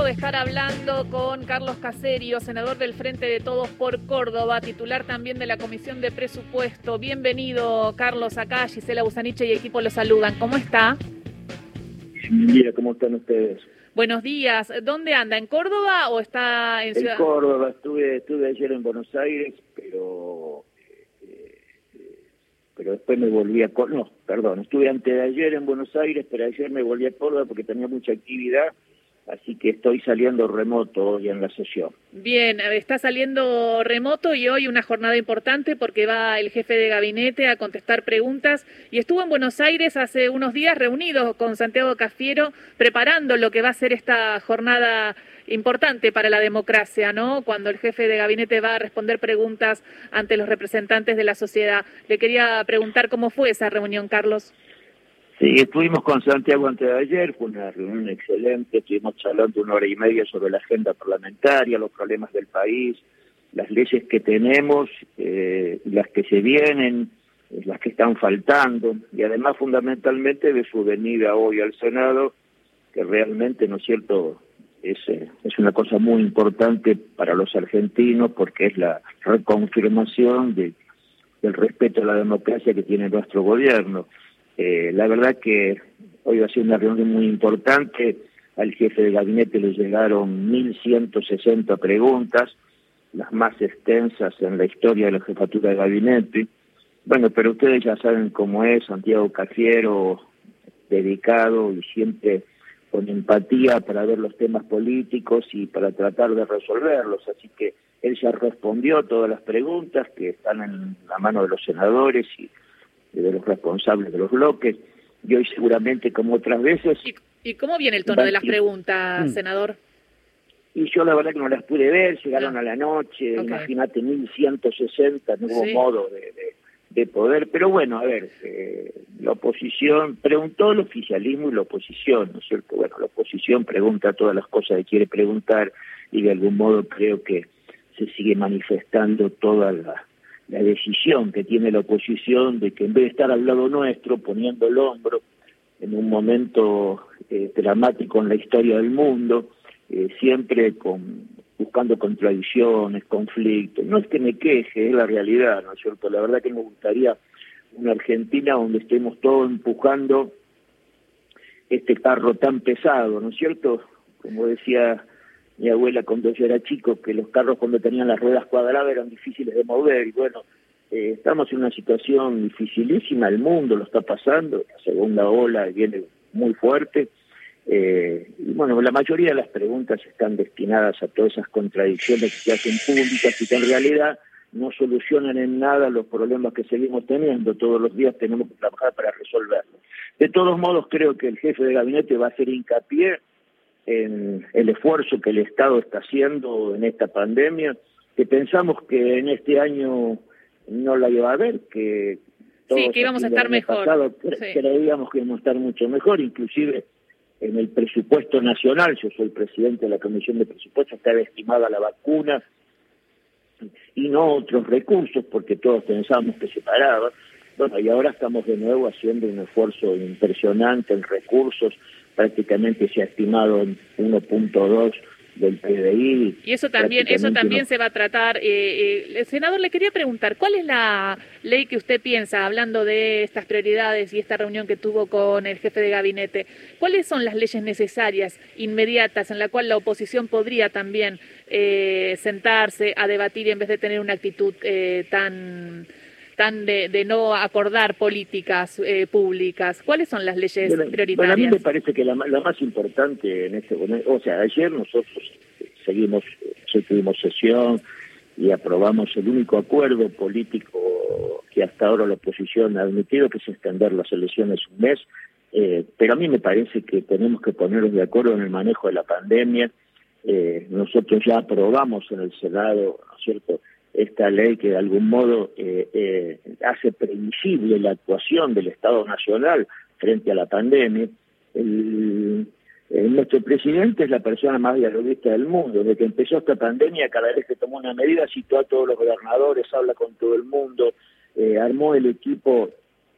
de estar hablando con Carlos Caserio, senador del Frente de Todos por Córdoba, titular también de la Comisión de Presupuesto. Bienvenido, Carlos, acá Gisela Busaniche y equipo lo saludan. ¿Cómo está? Mira, ¿cómo están ustedes? Buenos días. ¿Dónde anda? ¿En Córdoba o está en Ciudad? En Córdoba, estuve ayer en Buenos Aires, pero después me volví a Córdoba. No, perdón, estuve antes de ayer en Buenos Aires, pero ayer me volví a Córdoba porque tenía mucha actividad, así que estoy saliendo remoto hoy en la sesión. Bien, está saliendo remoto y hoy una jornada importante porque va el jefe de gabinete a contestar preguntas y estuvo en Buenos Aires hace unos días reunido con Santiago Cafiero preparando lo que va a ser esta jornada importante para la democracia, ¿no? Cuando el jefe de gabinete va a responder preguntas ante los representantes de la sociedad. Le quería preguntar cómo fue esa reunión, Carlos. Sí, estuvimos con Santiago antes de ayer, fue una reunión excelente, estuvimos charlando 1 hora y media sobre la agenda parlamentaria, los problemas del país, las leyes que tenemos, las que se vienen, las que están faltando, y además fundamentalmente de su venida hoy al Senado, que realmente, ¿no es cierto?, es una cosa muy importante para los argentinos porque es la reconfirmación del respeto a la democracia que tiene nuestro gobierno. La verdad que hoy va a ser una reunión muy importante. Al jefe de gabinete le llegaron 1.160 preguntas, las más extensas en la historia de la jefatura de gabinete. Bueno, pero ustedes ya saben cómo es Santiago Cafiero, dedicado y siempre con empatía para ver los temas políticos y para tratar de resolverlos. Así que él ya respondió todas las preguntas que están en la mano de los senadores y de los responsables de los bloques, y hoy seguramente, como otras veces... ¿Y cómo viene el tono de las preguntas, senador? Y yo la verdad que no las pude ver, llegaron a la noche, Okay. Imagínate, 1.160, no hubo modo de poder, pero bueno, a ver, la oposición, preguntó el oficialismo y la oposición, ¿no es cierto? Bueno, la oposición pregunta todas las cosas que quiere preguntar, y de algún modo creo que se sigue manifestando toda la decisión que tiene la oposición de que en vez de estar al lado nuestro, poniendo el hombro en un momento dramático en la historia del mundo, siempre buscando contradicciones, conflictos. No es que me queje, es la realidad, ¿no es cierto? La verdad que me gustaría una Argentina donde estemos todos empujando este carro tan pesado, ¿no es cierto? Como decía mi abuela cuando yo era chico, que los carros cuando tenían las ruedas cuadradas eran difíciles de mover, y bueno, estamos en una situación dificilísima, el mundo lo está pasando, la segunda ola viene muy fuerte, y bueno, la mayoría de las preguntas están destinadas a todas esas contradicciones que se hacen públicas y que en realidad no solucionan en nada los problemas que seguimos teniendo, todos los días tenemos que trabajar para resolverlos. De todos modos, creo que el jefe de gabinete va a hacer hincapié en el esfuerzo que el Estado está haciendo en esta pandemia, que pensamos que en este año no la iba a haber, que todos que íbamos a estar mejor. Creíamos que íbamos a estar mucho mejor, inclusive en el presupuesto nacional, yo soy presidente de la Comisión de Presupuesto, estaba estimada la vacuna y no otros recursos, porque todos pensábamos que se paraba. Bueno, y ahora estamos de nuevo haciendo un esfuerzo impresionante en recursos, prácticamente se ha estimado en 1.2 del PDI. Y eso también se va a tratar. Senador, le quería preguntar, ¿cuál es la ley que usted piensa, hablando de estas prioridades y esta reunión que tuvo con el jefe de gabinete, cuáles son las leyes necesarias, inmediatas, en la cual la oposición podría también sentarse a debatir en vez de tener una actitud tan de no acordar políticas públicas? ¿Cuáles son las leyes prioritarias? Bueno, a mí me parece que la más importante en este momento, o sea, ayer nosotros tuvimos sesión y aprobamos el único acuerdo político que hasta ahora la oposición ha admitido, que es extender las elecciones un mes, pero a mí me parece que tenemos que ponernos de acuerdo en el manejo de la pandemia. Nosotros ya aprobamos en el Senado, ¿no es cierto?, esta ley que de algún modo hace previsible la actuación del Estado Nacional frente a la pandemia. Nuestro presidente es la persona más dialoguista del mundo. Desde que empezó esta pandemia, cada vez que tomó una medida, citó a todos los gobernadores, habla con todo el mundo, armó el equipo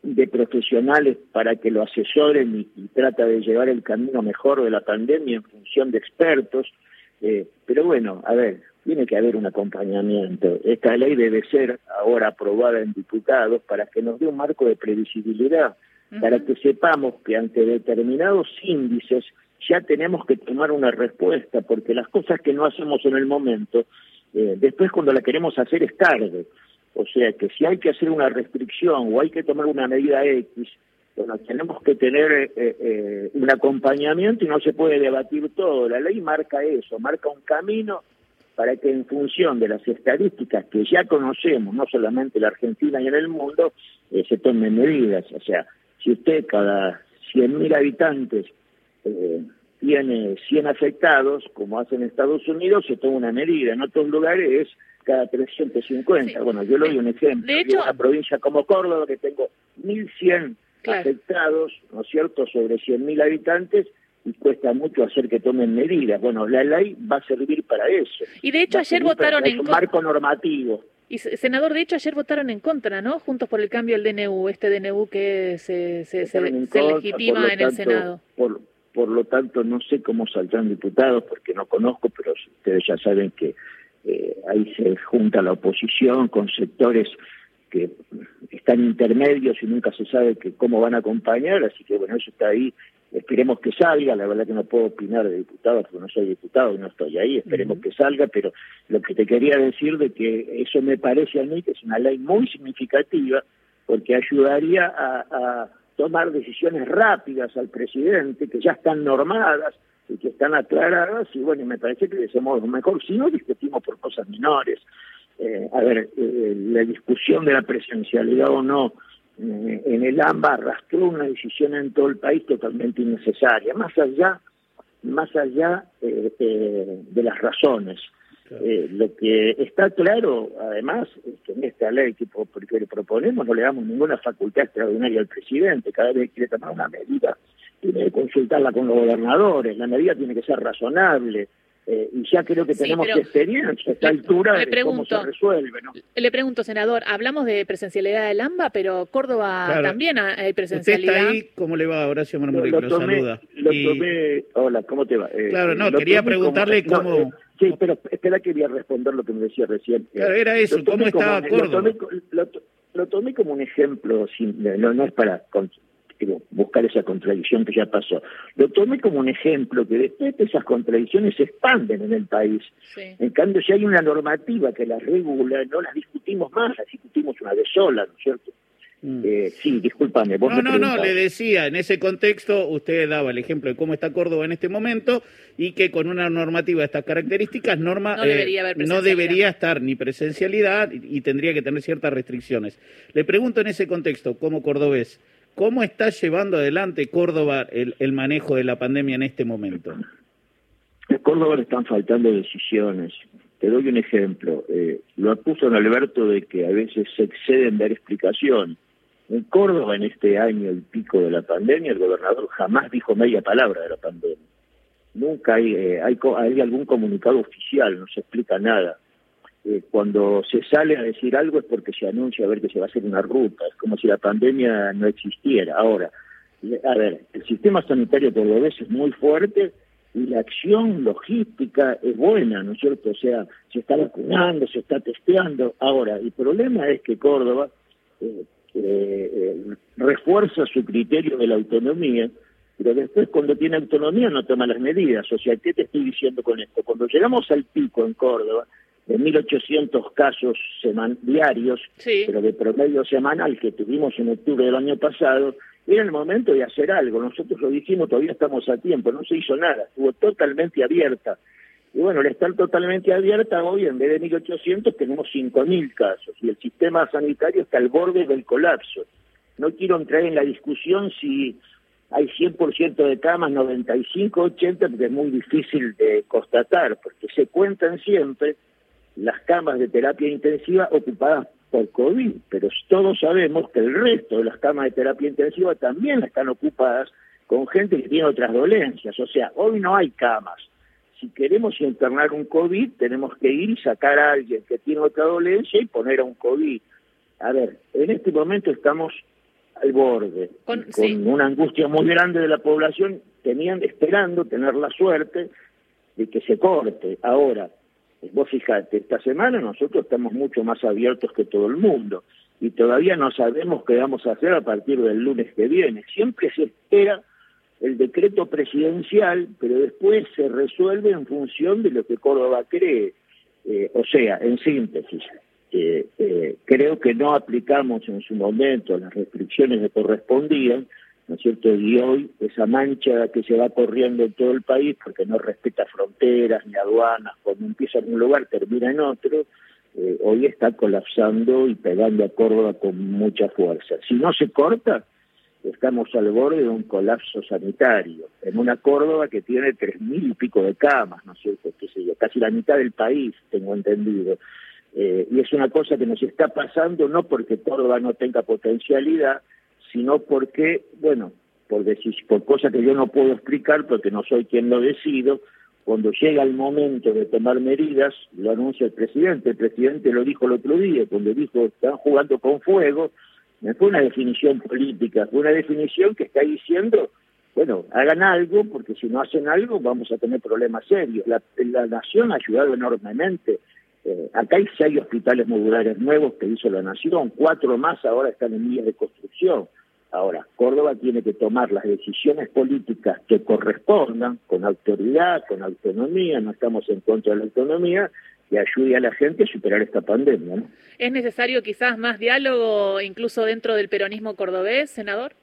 de profesionales para que lo asesoren y trata de llevar el camino mejor de la pandemia en función de expertos. Pero bueno, a ver, tiene que haber un acompañamiento. Esta ley debe ser ahora aprobada en diputados para que nos dé un marco de previsibilidad, para que sepamos que ante determinados índices ya tenemos que tomar una respuesta, porque las cosas que no hacemos en el momento, después cuando la queremos hacer es tarde. O sea que si hay que hacer una restricción o hay que tomar una medida X, bueno, tenemos que tener un acompañamiento y no se puede debatir todo. La ley marca eso, marca un camino para que en función de las estadísticas que ya conocemos, no solamente en la Argentina y en el mundo, se tomen medidas. O sea, si usted cada 100.000 habitantes tiene 100 afectados, como hace en Estados Unidos, se toma una medida. En otros lugares es cada 350. Sí. Bueno, yo le doy un ejemplo. De hecho, una provincia como Córdoba, que tengo 1.100 afectados, ¿no es cierto?, sobre 100.000 habitantes, y cuesta mucho hacer que tomen medidas. Bueno, la ley va a servir para eso. Y de hecho ayer votaron en contra. Marco normativo. Y senador, de hecho ayer votaron en contra, ¿no? Juntos por el Cambio el DNU, este DNU que se legitima en el Senado. Por lo tanto, no sé cómo saldrán diputados, porque no conozco, pero ustedes ya saben que ahí se junta la oposición con sectores que están intermedios y nunca se sabe cómo van a acompañar, así que bueno, eso está ahí. Esperemos que salga. La verdad que no puedo opinar de diputados porque no soy diputado y no estoy ahí. Esperemos que salga, pero lo que te quería decir de que eso me parece a mí que es una ley muy significativa, porque ayudaría a tomar decisiones rápidas al presidente, que ya están normadas y que están aclaradas, y bueno, me parece que de ese modo mejor, si no discutimos por cosas menores. La discusión de la presencialidad o no en el AMBA arrastró una decisión en todo el país totalmente innecesaria, más allá de las razones. Lo que está claro, además, es que en esta ley que le proponemos no le damos ninguna facultad extraordinaria al presidente. Cada vez que quiere tomar una medida, tiene que consultarla con los gobernadores. La medida tiene que ser razonable. Y ya creo que tenemos experiencia a esta altura de cómo se resuelve, ¿no? Le pregunto, senador, hablamos de presencialidad del AMBA, pero Córdoba también hay presencialidad. ¿Usted está ahí? ¿Cómo le va? Horacio Marmuri, que lo saluda. Hola, ¿cómo te va? Quería preguntarle cómo... Sí, pero espera, quería responder lo que me decía recién. Claro, era eso, ¿cómo estaba Córdoba? Lo tomé como un ejemplo, no es para buscar esa contradicción que ya pasó. Lo tomé como un ejemplo que después esas contradicciones se expanden en el país. Sí. En cambio, si hay una normativa que las regula, no las discutimos más, las discutimos una vez sola, ¿no es cierto? Sí, discúlpame. Vos No, le decía, en ese contexto usted daba el ejemplo de cómo está Córdoba en este momento y que con una normativa de estas características, no debería estar ni presencialidad y tendría que tener ciertas restricciones. Le pregunto en ese contexto, como cordobés, ¿cómo está llevando adelante Córdoba el manejo de la pandemia en este momento? A Córdoba le están faltando decisiones. Te doy un ejemplo. Lo acusan a Alberto de que a veces se excede en dar explicación. En Córdoba, en este año, el pico de la pandemia, el gobernador jamás dijo media palabra de la pandemia. Nunca hay algún comunicado oficial, no se explica nada. Cuando se sale a decir algo es porque se anuncia a ver que se va a hacer una ruta. Es como si la pandemia no existiera. Ahora, a ver, el sistema sanitario cordobés es muy fuerte y la acción logística es buena, ¿no es cierto? O sea, se está vacunando, se está testeando. Ahora, el problema es que Córdoba refuerza su criterio de la autonomía, pero después cuando tiene autonomía no toma las medidas. O sea, ¿qué te estoy diciendo con esto? Cuando llegamos al pico en Córdoba, de 1.800 casos diarios, sí, pero de promedio semanal que tuvimos en octubre del año pasado, era el momento de hacer algo. Nosotros lo dijimos, todavía estamos a tiempo, no se hizo nada, estuvo totalmente abierta. Y bueno, al estar totalmente abierta, hoy en vez de 1.800 tenemos 5.000 casos y el sistema sanitario está al borde del colapso. No quiero entrar en la discusión si hay 100% de camas, 95, 80, porque es muy difícil de constatar, porque se cuentan siempre las camas de terapia intensiva ocupadas por COVID, pero todos sabemos que el resto de las camas de terapia intensiva también están ocupadas con gente que tiene otras dolencias. O sea, hoy no hay camas. Si queremos internar un COVID, tenemos que ir y sacar a alguien que tiene otra dolencia y poner a un COVID. A ver, en este momento estamos al borde, con una angustia muy grande de la población, esperando tener la suerte de que se corte. Ahora, vos fijate, esta semana nosotros estamos mucho más abiertos que todo el mundo y todavía no sabemos qué vamos a hacer a partir del lunes que viene. Siempre se espera el decreto presidencial, pero después se resuelve en función de lo que Córdoba cree. O sea, en síntesis, creo que no aplicamos en su momento las restricciones que correspondían, ¿no es cierto? Y hoy esa mancha que se va corriendo en todo el país, porque no respeta fronteras ni aduanas, cuando empieza en un lugar termina en otro, hoy está colapsando y pegando a Córdoba con mucha fuerza. Si no se corta, estamos al borde de un colapso sanitario, en una Córdoba que tiene 3.000 y pico de camas, ¿no es cierto? Casi la mitad del país, tengo entendido. Y es una cosa que nos está pasando no porque Córdoba no tenga potencialidad, sino porque, bueno, por cosas que yo no puedo explicar porque no soy quien lo decido, cuando llega el momento de tomar medidas, lo anuncia el presidente lo dijo el otro día, cuando dijo están jugando con fuego. No fue una definición política, fue una definición que está diciendo, bueno, hagan algo, porque si no hacen algo vamos a tener problemas serios. La Nación ha ayudado enormemente. Acá hay 6 hospitales modulares nuevos que hizo la Nación, 4 más ahora están en vías de construcción. Ahora, Córdoba tiene que tomar las decisiones políticas que correspondan, con autoridad, con autonomía, no estamos en contra de la autonomía, que ayude a la gente a superar esta pandemia, ¿no? ¿Es necesario quizás más diálogo incluso dentro del peronismo cordobés, senador?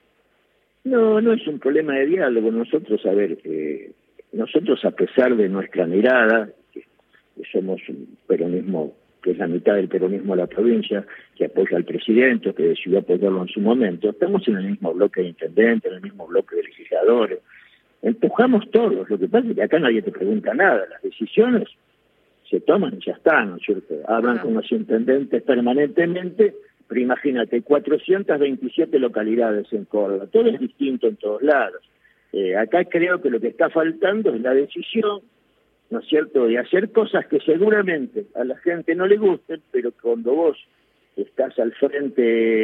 No, no es un problema de diálogo. Nosotros, nosotros a pesar de nuestra mirada, que somos un peronismo, que es la mitad del peronismo de la provincia, que apoya al presidente, que decidió apoyarlo en su momento, estamos en el mismo bloque de intendentes, en el mismo bloque de legisladores. Empujamos todos. Lo que pasa es que acá nadie te pregunta nada. Las decisiones se toman y ya están, ¿no es cierto? Hablan con los intendentes permanentemente, pero imagínate, 427 localidades en Córdoba, todo es distinto en todos lados. Acá creo que lo que está faltando es la decisión, ¿no es cierto?, de hacer cosas que seguramente a la gente no le gusten, pero cuando vos estás al frente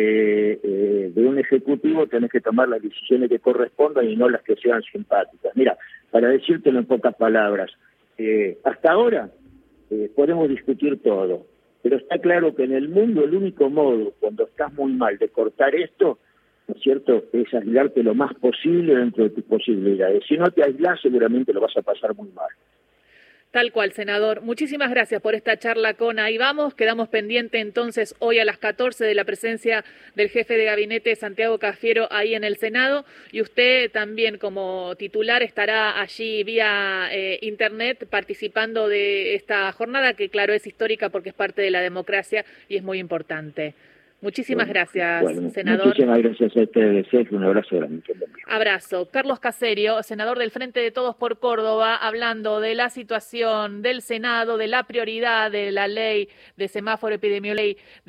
de un ejecutivo tenés que tomar las decisiones que correspondan y no las que sean simpáticas. Mira, para decírtelo en pocas palabras, hasta ahora podemos discutir todo, pero está claro que en el mundo el único modo, cuando estás muy mal, de cortar esto, ¿no es cierto?, es aislarte lo más posible dentro de tus posibilidades. Si no te aislás, seguramente lo vas a pasar muy mal. Tal cual, senador. Muchísimas gracias por esta charla con Ahí Vamos. Quedamos pendientes entonces hoy a las 14 de la presencia del jefe de gabinete, Santiago Cafiero, ahí en el Senado. Y usted también como titular estará allí vía internet participando de esta jornada que, claro, es histórica porque es parte de la democracia y es muy importante. Muchísimas gracias, senador. Muchísimas gracias a ustedes. Un abrazo grande. Abrazo. Carlos Caserio, senador del Frente de Todos por Córdoba, hablando de la situación del Senado, de la prioridad de la ley de semáforo epidemiológico.